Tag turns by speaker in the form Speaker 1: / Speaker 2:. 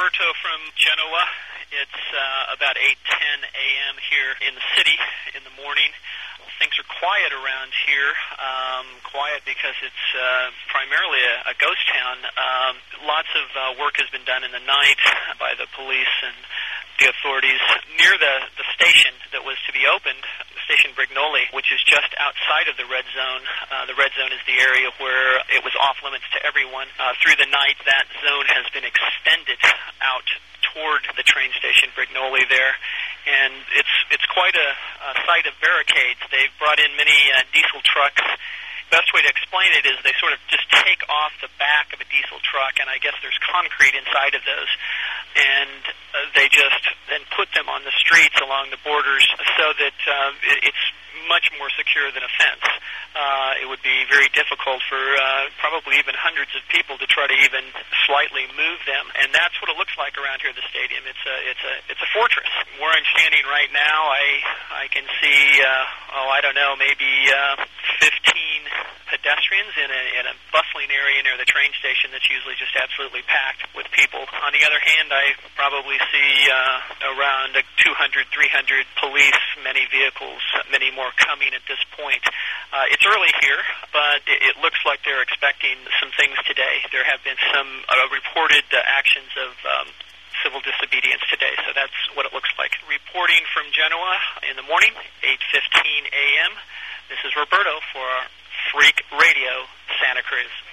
Speaker 1: Roberto from Genoa. It's about 8:10 a.m. here in the city in the morning. Things are quiet around here. Quiet because it's primarily a ghost town. Lots of work has been done in the night by the police and the authorities near the station that was to be opened, Station Brignoli, which is just outside of the red zone. The red zone is the area where it was off limits to everyone. Through the night, that zone has been extended out toward the train station Brignoli there, and it's quite a sight of barricades. They've brought in many diesel trucks. Best way to explain it is they sort of just take off the back of a diesel truck, and I guess there's concrete inside of those, and they just then put them on the streets along the borders so that it's much more secure than a fence. It would be very difficult for probably even hundreds of people to try to even slightly move them, and that's what it looks like around here at the stadium. It's a fortress. Where I'm standing right now, I can see I don't know, maybe 15 pedestrians in a bustling area near the train station that's usually just absolutely packed with people. On the other hand, I probably see around 200, 300 police, many vehicles, many more coming at this point. It's early here, but it looks like they're expecting some things today. There have been some reported actions of civil disobedience today, so that's what it looks like. Reporting from Genoa in the morning, 8:15 a.m., this is Roberto for Freak Radio, Santa Cruz.